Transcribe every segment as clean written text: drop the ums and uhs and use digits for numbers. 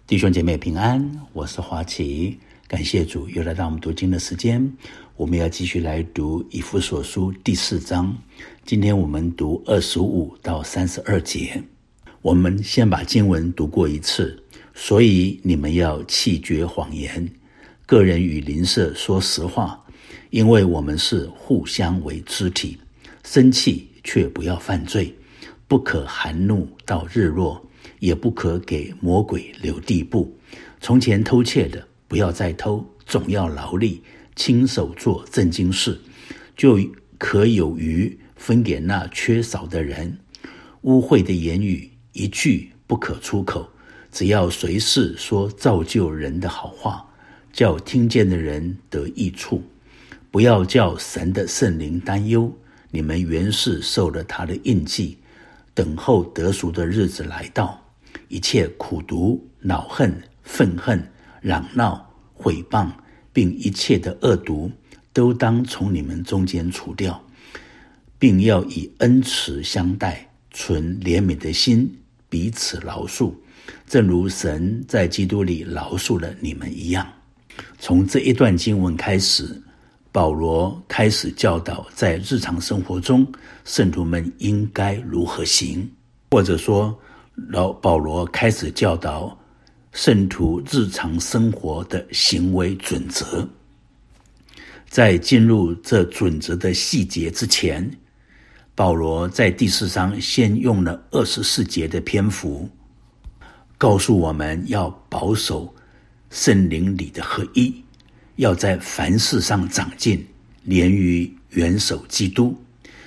弟兄姐妹平安，我是华奇，感谢主又来到我们读经的时间。我们要继续来读以弗所书第4章，今天我们读25到32节。我们先把经文读过一次。所以你们要弃绝谎言，个人与邻舍说实话，因为我们是互相为肢体。生气却不要犯罪，不可含怒到日落，也不可给魔鬼留地步。从前偷窃的不要再偷，总要劳力，亲手做正经事，就可有余分给那缺少的人。污秽的言语一句不可出口，只要随时说造就人的好话，叫听见的人得益处。不要叫神的圣灵担忧，你们原是受了他的印记，等候得赎的日子来到。一切苦毒、恼恨、愤恨、嚷闹、毁谤，并一切的恶毒，都当从你们中间除掉，并要以恩慈相待，存怜悯的心，彼此饶恕，正如神在基督里饶恕了你们一样。从这一段经文开始，保罗开始教导在日常生活中圣徒们应该如何行，或者说保罗开始教导圣徒日常生活的行为准则。在进入这准则的细节之前，保罗在第4章先用了24节的篇幅，告诉我们要保守圣灵里的合一，要在凡事上长进，连于元首基督，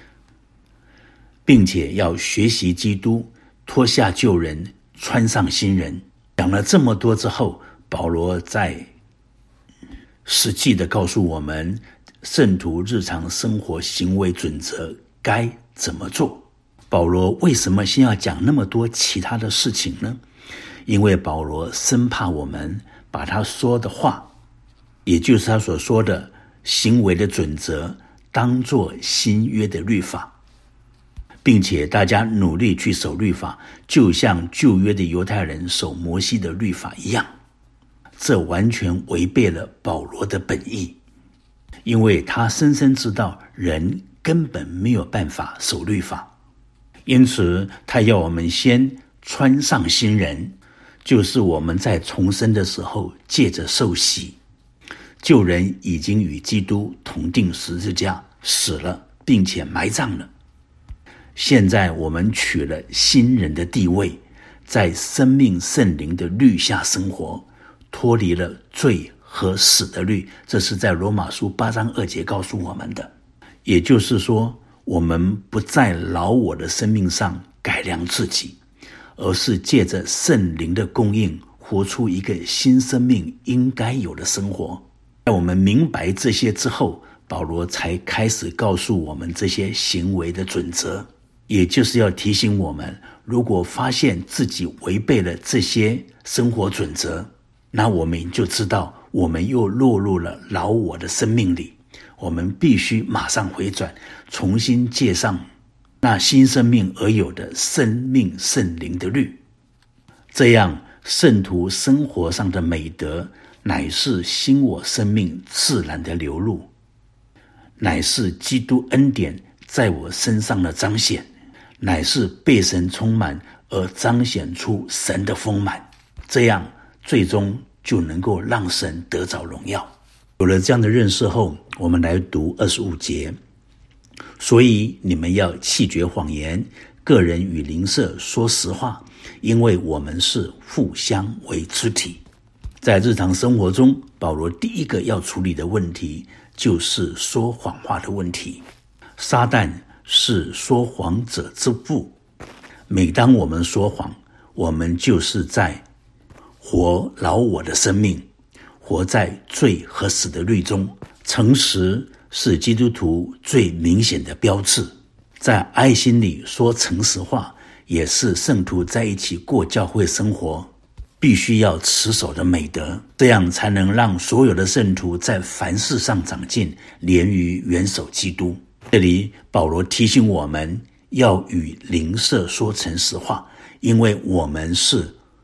并且要学习基督，脱下旧人，穿上新人。讲了这么多之后，保罗在实际的告诉我们圣徒日常生活行为准则该怎么做。保罗为什么先要讲那么多其他的事情呢？因为保罗生怕我们把他说的话，也就是他所说的行为的准则，当作新约的律法，并且大家努力去守律法，就像旧约的犹太人守摩西的律法一样。这完全违背了保罗的本意，因为他深深知道人根本没有办法守律法，因此他要我们先穿上新人，就是我们在重生的时候借着受洗，旧人已经与基督同定十字架，死了并且埋葬了。现在我们取了新人的地位，在生命圣灵的律下生活，脱离了罪和死的律。这是在罗马书8章2节告诉我们的。也就是说，我们不在老我的生命上改良自己，而是借着圣灵的供应，活出一个新生命应该有的生活。在我们明白这些之后，保罗才开始告诉我们这些行为的准则，也就是要提醒我们，如果发现自己违背了这些生活准则，那我们就知道我们又落入了老我的生命里，我们必须马上回转，重新借上那新生命而有的生命圣灵的律。这样圣徒生活上的美德，乃是新我生命自然的流露，乃是基督恩典在我身上的彰显，乃是被神充满而彰显出神的丰满，这样最终就能够让神得着荣耀。有了这样的认识后，我们来读25节。所以你们要弃绝谎言，个人与邻舍说实话，因为我们是互相为肢体。在日常生活中，保罗第一个要处理的问题就是说谎话的问题。撒旦是说谎者之父，每当我们说谎，我们就是在活老我的生命，活在罪和死的律中。诚实是基督徒最明显的标志，在爱心里说诚实话，也是圣徒在一起过教会生活必须要持守的美德，这样才能让所有的圣徒在凡事上长进，连于元首基督。这里保罗提醒我们要与邻舍说诚实话，因为我们是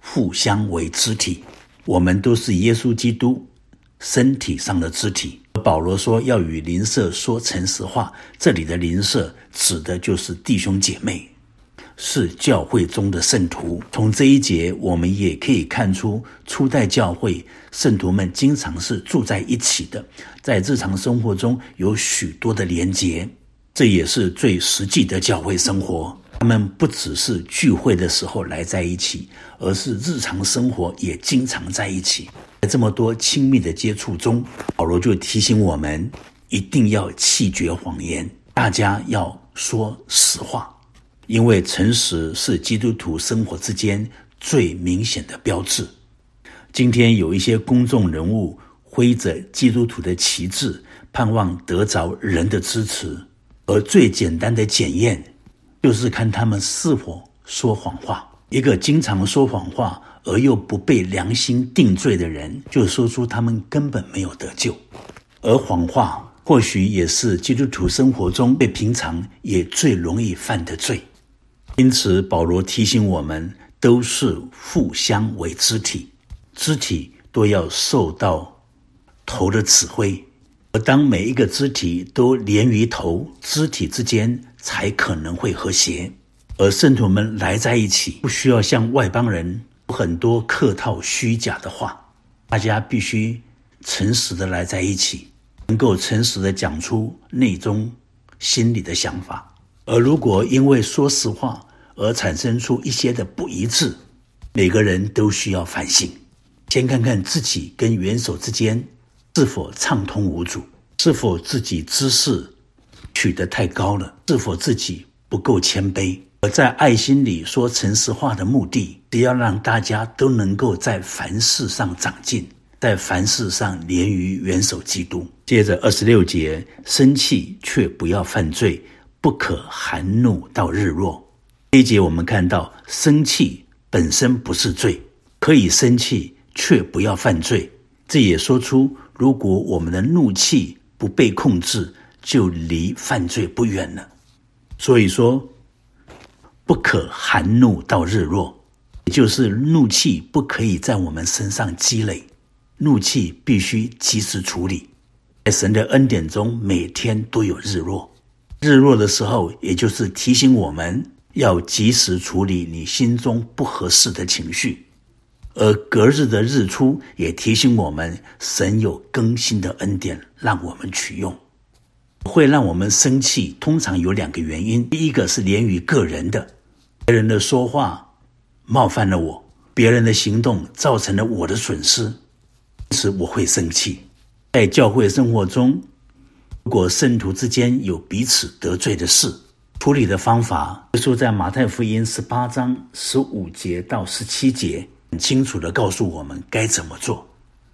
互相为肢体，我们都是耶稣基督身体上的肢体。保罗说要与邻舍说诚实话，这里的邻舍指的就是弟兄姐妹，是教会中的圣徒。从这一节我们也可以看出，初代教会圣徒们经常是住在一起的，在日常生活中有许多的连结，这也是最实际的教会生活。他们不只是聚会的时候来在一起，而是日常生活也经常在一起。在这么多亲密的接触中，保罗就提醒我们一定要弃绝谎言，大家要说实话，因为诚实是基督徒生活之间最明显的标志。今天有一些公众人物挥着基督徒的旗帜，盼望得着人的支持，而最简单的检验就是看他们是否说谎话。一个经常说谎话而又不被良心定罪的人，就说出他们根本没有得救。而谎话或许也是基督徒生活中最平常也最容易犯的罪。因此保罗提醒我们，都是互相为肢体，肢体都要受到头的指挥，而当每一个肢体都连于头，肢体之间才可能会和谐。而圣徒们来在一起，不需要向外邦人有很多客套虚假的话，大家必须诚实的来在一起，能够诚实的讲出内中心里的想法。而如果因为说实话而产生出一些的不一致，每个人都需要反省，先看看自己跟元首之间是否畅通无阻，是否自己知识取得太高了，是否自己不够谦卑。而在爱心里说诚实话的目的，是要让大家都能够在凡事上长进，在凡事上连于元首基督。接着26节，生气却不要犯罪，不可含怒到日落。这一节我们看到，生气本身不是罪，可以生气却不要犯罪。这也说出，如果我们的怒气不被控制，就离犯罪不远了。所以说不可含怒到日落，也就是怒气不可以在我们身上积累，怒气必须及时处理。在神的恩典中，每天都有日落，日落的时候也就是提醒我们要及时处理你心中不合适的情绪，而隔日的日出也提醒我们神有更新的恩典让我们取用。会让我们生气通常有2个原因，第一个是连于个人的，别人的说话冒犯了我，别人的行动造成了我的损失，因此我会生气。在教会生活中，如果圣徒之间有彼此得罪的事，处理的方法，耶稣在马太福音18章15节到17节很清楚地告诉我们该怎么做。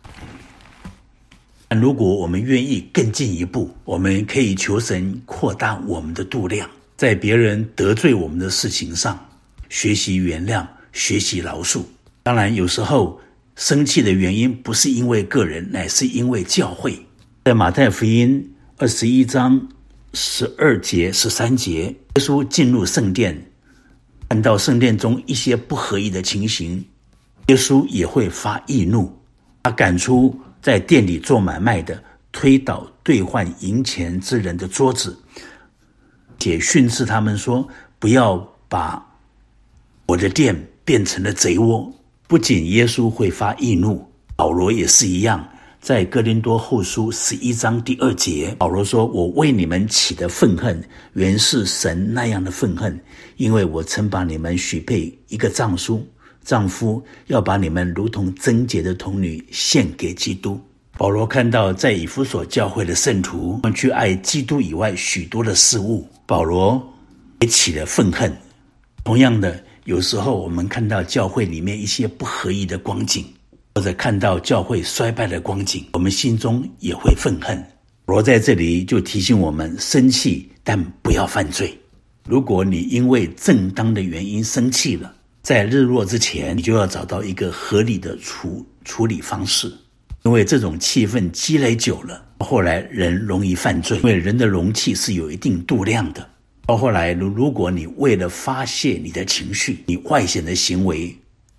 但如果我们愿意更进一步，我们可以求神扩大我们的度量，在别人得罪我们的事情上学习原谅，学习饶恕。当然有时候生气的原因不是因为个人，乃是因为教会。在马太福音21章12节13节，耶稣进入圣殿，看到圣殿中一些不合意的情形，耶稣也会发义怒，他赶出在店里做买卖的，推倒兑换银钱之人的桌子，且训斥他们说，不要把我的店变成了贼窝。不仅耶稣会发义怒，保罗也是一样。在哥林多后书11章第2节，保罗说，我为你们起的愤恨原是神那样的愤恨，因为我曾把你们许配一个丈夫，要把你们如同贞洁的童女献给基督。保罗看到在以弗所教会的圣徒们去爱基督以外许多的事物，保罗也起了愤恨。同样的，有时候我们看到教会里面一些不合意的光景，或者看到教会衰败的光景，我们心中也会愤恨。保罗在这里就提醒我们，生气但不要犯罪。如果你因为正当的原因生气了，在日落之前你就要找到一个合理的处理方式，因为这种气氛积累久了，后来人容易犯罪，因为人的容器是有一定度量的。到后来如果你为了发泄你的情绪，你外显的行为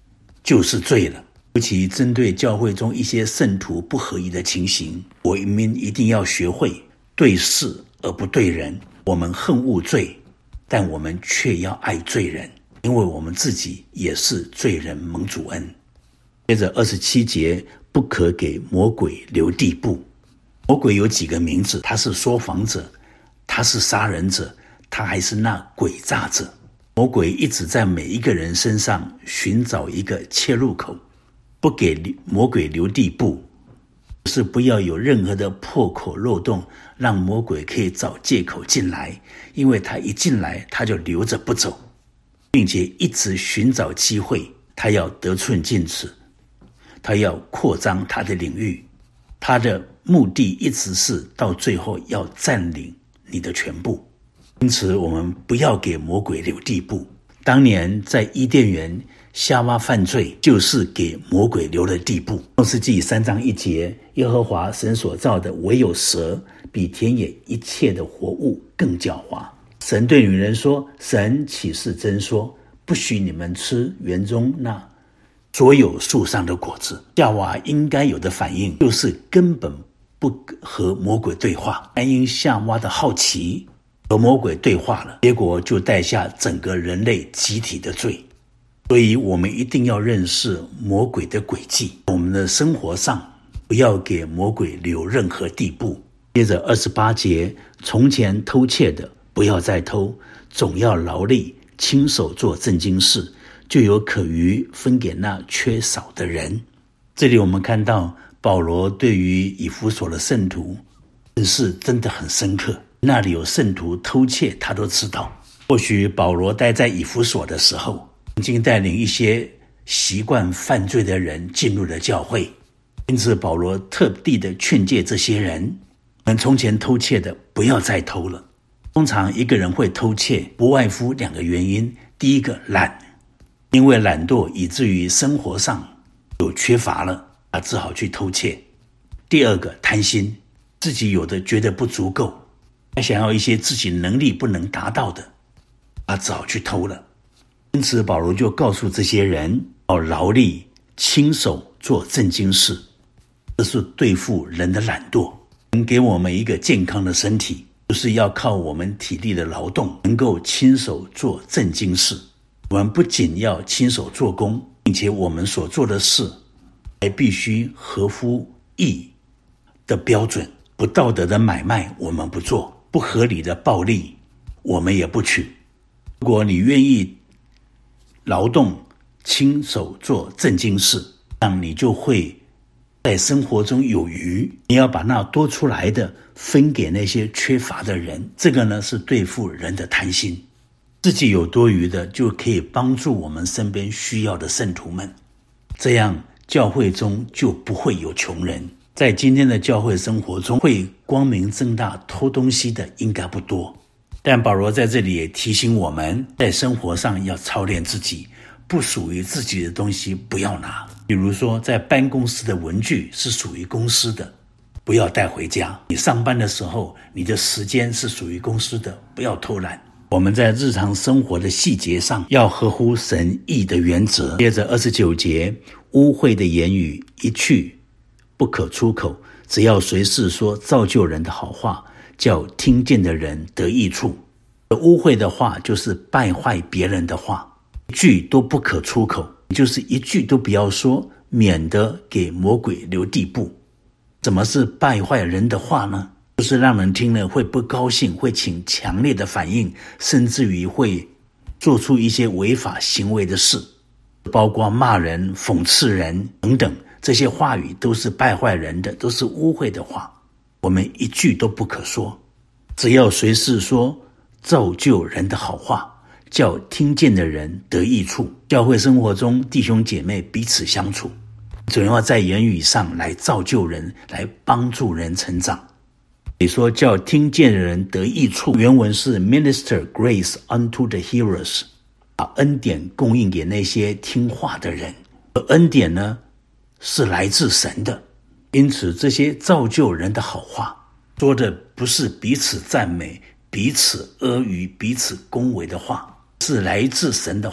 就是罪了。尤其针对教会中一些圣徒不合一的情形，我们一定要学会对事而不对人。我们恨恶罪，但我们却要爱罪人，因为我们自己也是罪人蒙主恩。接着27节，不可给魔鬼留地步。魔鬼有几个名字，他是说谎者，他是杀人者，他还是那诡诈者。魔鬼一直在每一个人身上寻找一个切入口，不给魔鬼留地步，是不要有任何的破口漏洞，让魔鬼可以找借口进来，因为他一进来他就留着不走，并且一直寻找机会，他要得寸进尺，他要扩张他的领域，他的目的一直是到最后要占领你的全部。因此我们不要给魔鬼留地步。当年在伊甸园，夏娃犯罪就是给魔鬼留了地步。创世纪3章1节，耶和华神所造的唯有蛇比田野一切的活物更狡猾。神对女人说，神岂是真说，不许你们吃园中那所有树上的果子。夏娃应该有的反应就是根本不和魔鬼对话，但因夏娃的好奇和魔鬼对话了，结果就带下整个人类集体的罪。所以我们一定要认识魔鬼的诡计，我们的生活上不要给魔鬼留任何地步。接着28节，从前偷窃的不要再偷，总要劳力亲手做正经事，就有可余分给那缺少的人。这里我们看到保罗对于以弗所的圣徒是真的很深刻，那里有圣徒偷窃他都知道。或许保罗待在以弗所的时候，曾经带领一些习惯犯罪的人进入了教会，因此保罗特地的劝诫这些人，们从前偷窃的不要再偷了。通常一个人会偷窃不外乎2个原因，第一个懒，因为懒惰以至于生活上有缺乏了，他只好去偷窃。第二个贪心，自己有的觉得不足够，他想要一些自己能力不能达到的，他只好去偷了。因此保罗就告诉这些人要劳力亲手做正经事，这是对付人的懒惰。能给我们一个健康的身体，就是要靠我们体力的劳动，能够亲手做正经事。我们不仅要亲手做工，并且我们所做的事还必须合乎义的标准。不道德的买卖我们不做，不合理的暴利我们也不取。如果你愿意劳动亲手做正经事，那你就会在生活中有余，你要把那多出来的分给那些缺乏的人。这个呢是对付人的贪心，自己有多余的就可以帮助我们身边需要的圣徒们，这样教会中就不会有穷人。在今天的教会生活中，会光明正大偷东西的应该不多，但保罗在这里也提醒我们，在生活上要操练自己，不属于自己的东西不要拿。比如说在办公室的文具是属于公司的，不要带回家。你上班的时候，你的时间是属于公司的，不要偷懒。我们在日常生活的细节上要合乎神意的原则。接着29节，污秽的言语一去不可出口，只要随时说造就人的好话，叫听见的人得益处。污秽的话就是败坏别人的话，一句都不可出口，就是一句都不要说，免得给魔鬼留地步。怎么是败坏人的话呢？就是让人听了会不高兴，会起强烈的反应，甚至于会做出一些违法行为的事，包括骂人、讽刺人等等，这些话语都是败坏人的，都是污秽的话，我们一句都不可说。只要随时说造就人的好话，叫听见的人得益处。教会生活中弟兄姐妹彼此相处，总要在言语上来造就人，来帮助人成长。你说叫听见的人得益处，原文是 minister grace unto the hearers， 把恩典供应给那些听话的人。而恩典呢是来自神的，因此这些造就人的好话说的不是彼此赞美、彼此阿谀、彼此恭维的话，是来自神的话，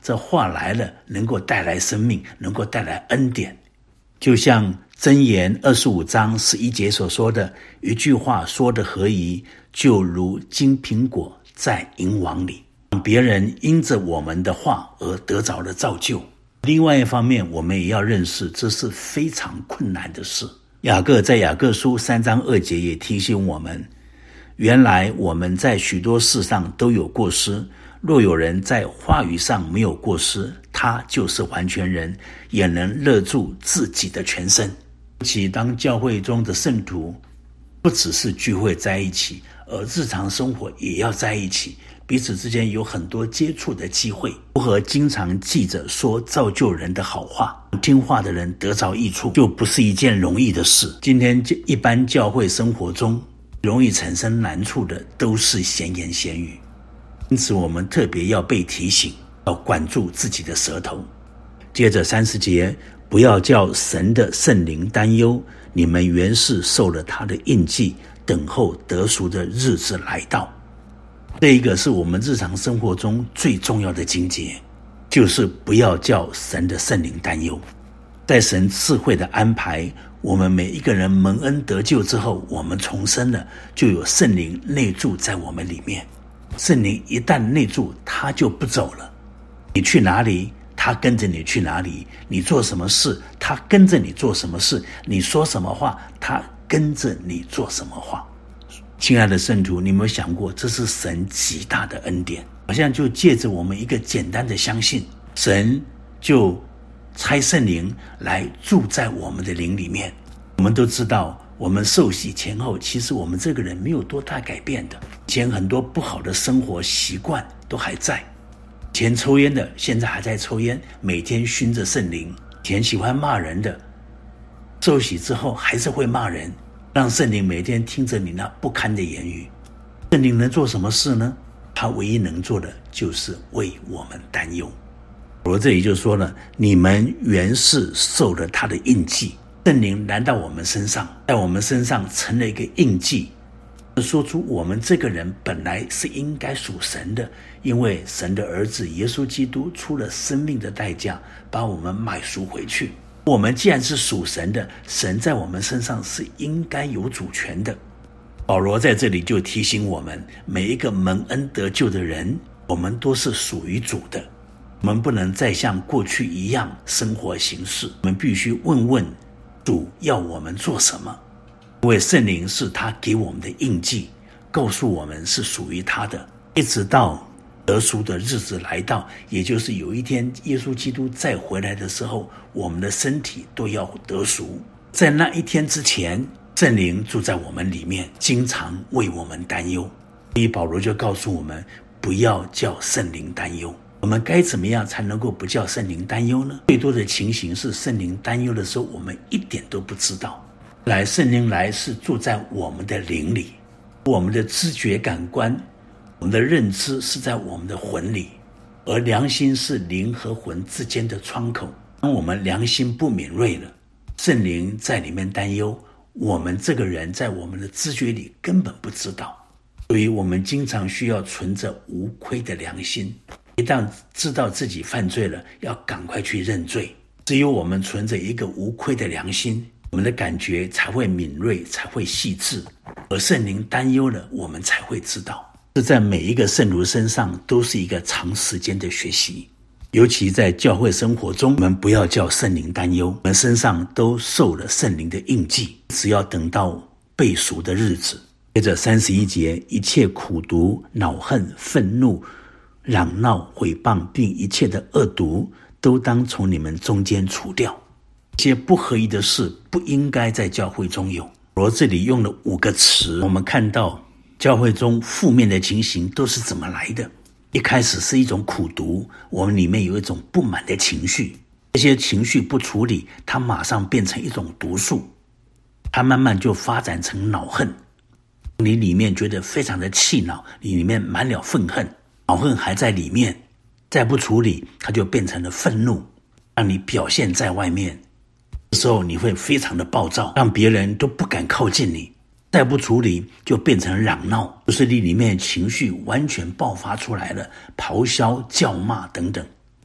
这话来了能够带来生命，能够带来恩典。就像箴言25章11节所说的，一句话说得合宜，就如金苹果在银网里，让别人因着我们的话而得着了造就。另外一方面，我们也要认识这是非常困难的事。雅各在雅各书3章2节也提醒我们，原来我们在许多事上都有过失，若有人在话语上没有过失，他就是完全人，也能勒住自己的全身。尤其当教会中的圣徒不只是聚会在一起，而日常生活也要在一起，彼此之间有很多接触的机会，如何经常记着说造就人的好话，听话的人得着益处，就不是一件容易的事。今天一般教会生活中容易产生难处的都是闲言闲语，因此我们特别要被提醒，要管住自己的舌头。接着30节，不要叫神的圣灵担忧，你们原是受了他的印记，等候得赎的日子来到。这一个是我们日常生活中最重要的经节，就是不要叫神的圣灵担忧。在神智慧的安排，我们每一个人蒙恩得救之后，我们重生了，就有圣灵内住在我们里面。圣灵一旦内住，他就不走了，你去哪里他跟着你去哪里，你做什么事他跟着你做什么事，你说什么话他跟着你做什么话。亲爱的圣徒，你有没有想过，这是神极大的恩典，好像就借着我们一个简单的相信，神就差圣灵来住在我们的灵里面。我们都知道，我们受洗前后，其实我们这个人没有多大改变的，以前很多不好的生活习惯都还在，以前抽烟的现在还在抽烟，每天熏着圣灵。以前喜欢骂人的，受洗之后还是会骂人，让圣灵每天听着你那不堪的言语。圣灵能做什么事呢？他唯一能做的就是为我们担忧。我这里就说了，你们原是受了他的印记，圣灵来到我们身上，在我们身上成了一个印记，说出我们这个人本来是应该属神的，因为神的儿子耶稣基督出了生命的代价，把我们买赎回去。我们既然是属神的，神在我们身上是应该有主权的。保罗在这里就提醒我们，每一个蒙恩得救的人，我们都是属于主的，我们不能再像过去一样生活行事，我们必须问问主要我们做什么，因为圣灵是他给我们的印记，告诉我们是属于他的，一直到得赎的日子来到，也就是有一天耶稣基督再回来的时候，我们的身体都要得赎。在那一天之前，圣灵住在我们里面，经常为我们担忧。所以保罗就告诉我们，不要叫圣灵担忧。我们该怎么样才能够不叫圣灵担忧呢？最多的情形是圣灵担忧的时候，我们一点都不知道。圣灵来是住在我们的灵里，我们的知觉感官，我们的认知是在我们的魂里，而良心是灵和魂之间的窗口。当我们良心不敏锐了，圣灵在里面担忧，我们这个人在我们的知觉里根本不知道。所以我们经常需要存着无愧的良心，一旦知道自己犯罪了，要赶快去认罪。只有我们存着一个无愧的良心，我们的感觉才会敏锐，才会细致，而圣灵担忧了，我们才会知道。这在每一个圣徒身上都是一个长时间的学习，尤其在教会生活中，我们不要叫圣灵担忧，我们身上都受了圣灵的印记，只要等到被赎的日子。接着31节，一切苦毒、恼恨、愤怒、嚷闹、毁谤，并一切的恶毒，都当从你们中间除掉。一些不合宜的事不应该在教会中有。我这里用了5个词，我们看到教会中负面的情形都是怎么来的。一开始是一种苦毒，我们里面有一种不满的情绪，这些情绪不处理，它马上变成一种毒素，它慢慢就发展成恼恨。你里面觉得非常的气恼，你里面满了愤恨，恼恨还在里面，再不处理，它就变成了愤怒，让你表现在外面。这时候你会非常的暴躁，让别人都不敢靠近你。再不处理，就变成嚷闹，就是你里面情绪完全爆发出来了，咆哮、叫骂等等。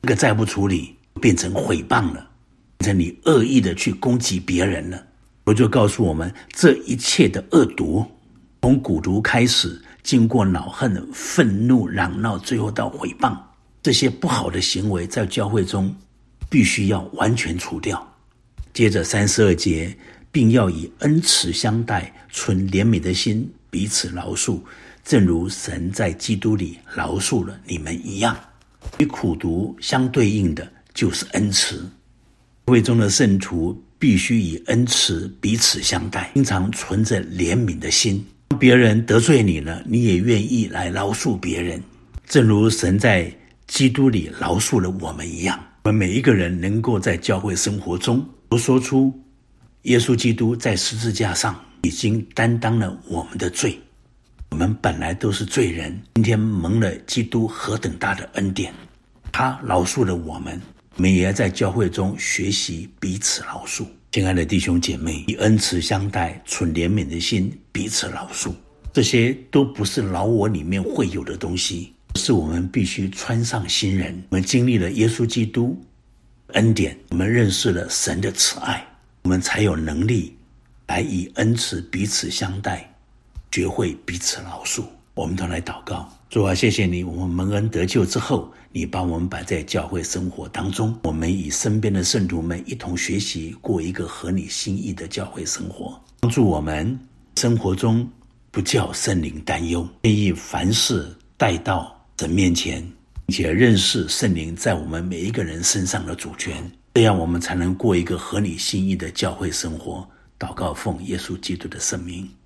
这个再不处理，变成毁谤了，变成你恶意的去攻击别人了。我就告诉我们，这一切的恶毒，从蛊毒开始，经过恼恨、愤怒、嚷闹，最后到毁谤，这些不好的行为在教会中必须要完全除掉。接着32节，并要以恩慈相待，存怜悯的心，彼此饶恕，正如神在基督里饶恕了你们一样。与苦毒相对应的就是恩慈。教会中的圣徒必须以恩慈彼此相待，经常存着怜悯的心。当别人得罪你了，你也愿意来饶恕别人，正如神在基督里饶恕了我们一样。我们每一个人能够在教会生活中都说出耶稣基督在十字架上已经担当了我们的罪，我们本来都是罪人，今天蒙了基督何等大的恩典，他饶恕了我们，我们也要在教会中学习彼此饶恕。亲爱的弟兄姐妹，以恩慈相待，存怜悯的心，彼此饶恕，这些都不是老我里面会有的东西，是我们必须穿上新人。我们经历了耶稣基督恩典，我们认识了神的慈爱，我们才有能力来以恩慈彼此相待，学会彼此饶恕。我们都来祷告。主啊，谢谢你，我们蒙恩得救之后，你把我们摆在教会生活当中，我们与身边的圣徒们一同学习，过一个合你心意的教会生活，帮助我们生活中不叫圣灵担忧，愿意凡事带到神面前，并且认识圣灵在我们每一个人身上的主权，这样我们才能过一个合你心意的教会生活。祷告奉耶稣基督的圣名。